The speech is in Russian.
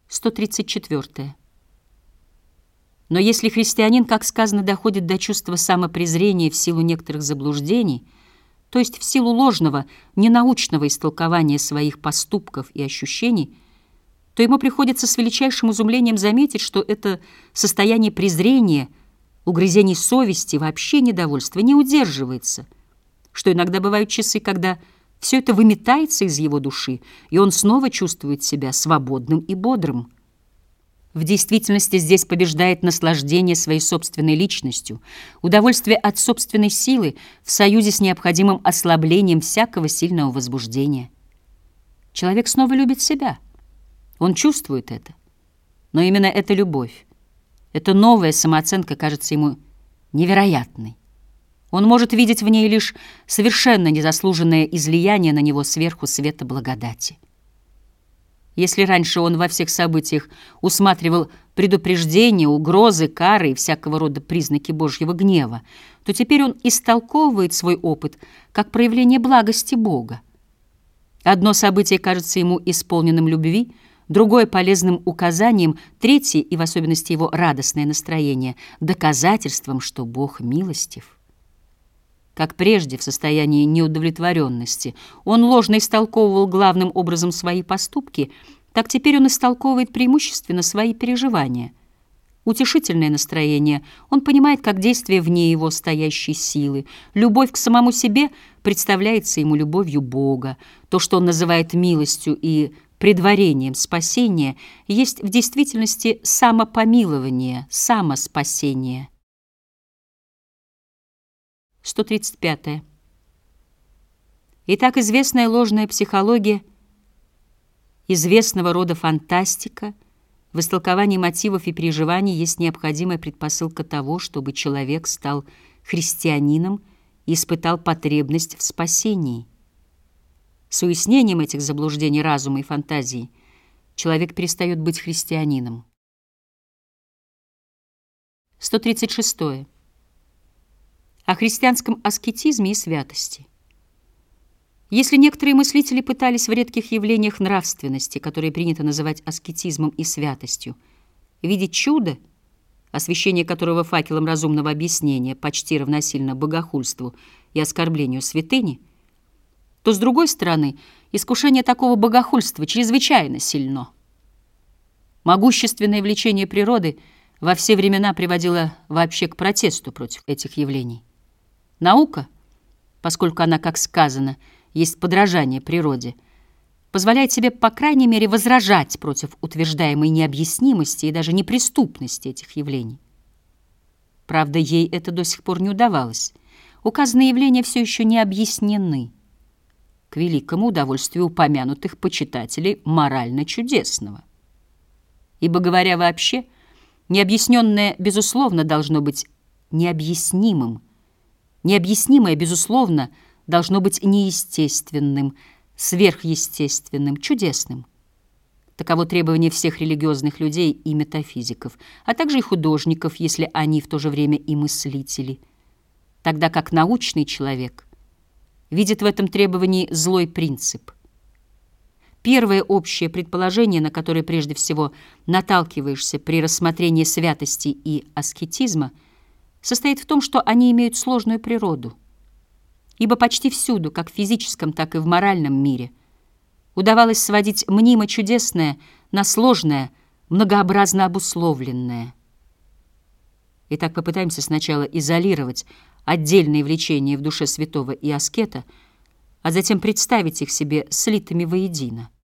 134. Но если христианин, как сказано, доходит до чувства самопрезрения в силу некоторых заблуждений, то есть в силу ложного, ненаучного истолкования своих поступков и ощущений, то ему приходится с величайшим изумлением заметить, что это состояние презрения, угрызений совести, вообще недовольства не удерживается, что иногда бывают часы, когда все это выметается из его души, и он снова чувствует себя свободным и бодрым. В действительности здесь побеждает наслаждение своей собственной личностью, удовольствие от собственной силы в союзе с необходимым ослаблением всякого сильного возбуждения. Человек снова любит себя. Он чувствует это. Но именно эта любовь, эта новая самооценка кажется ему невероятной. Он может видеть в ней лишь совершенно незаслуженное излияние на него сверху света благодати. Если раньше он во всех событиях усматривал предупреждения, угрозы, кары и всякого рода признаки Божьего гнева, то теперь он истолковывает свой опыт как проявление благости Бога. Одно событие кажется ему исполненным любви, другое — полезным указанием, третье, и в особенности его радостное настроение, доказательством, что Бог милостив. Как прежде, в состоянии неудовлетворенности, он ложно истолковывал главным образом свои поступки, так теперь он истолковывает преимущественно свои переживания. Утешительное настроение он понимает как действие вне его стоящей силы. Любовь к самому себе представляется ему любовью Бога. То, что он называет милостью и предварением спасения, есть в действительности самопомилование, самоспасение. 135. Итак, известная ложная психология, известного рода фантастика в истолковании мотивов и переживаний есть необходимая предпосылка того, чтобы человек стал христианином и испытал потребность в спасении. С уяснением этих заблуждений разума и фантазии человек перестает быть христианином. 136. О христианском аскетизме и святости. Если некоторые мыслители пытались в редких явлениях нравственности, которые принято называть аскетизмом и святостью, видеть чудо, освящение которого факелом разумного объяснения почти равносильно богохульству и оскорблению святыни, то, с другой стороны, искушение такого богохульства чрезвычайно сильно. Могущественное влечение природы во все времена приводило вообще к протесту против этих явлений. Наука, поскольку она, как сказано, есть подражание природе, позволяет себе, по крайней мере, возражать против утверждаемой необъяснимости и даже неприступности этих явлений. Правда, ей это до сих пор не удавалось. Указанные явления все еще не объяснены, к великому удовольствию упомянутых почитателей морально-чудесного. Ибо, говоря вообще, необъясненное, безусловно, должно быть необъяснимым. Необъяснимое, безусловно, должно быть неестественным, сверхъестественным, чудесным. Таково требование всех религиозных людей и метафизиков, а также и художников, если они в то же время и мыслители. Тогда как научный человек видит в этом требовании злой принцип. Первое общее предположение, на которое прежде всего наталкиваешься при рассмотрении святости и аскетизма, состоит в том, что они имеют сложную природу. Ибо почти всюду, как в физическом, так и в моральном мире, удавалось сводить мнимо чудесное на сложное, многообразно обусловленное. Итак, попытаемся сначала изолировать отдельные влечения в душе святого и аскета, а затем представить их себе слитыми воедино.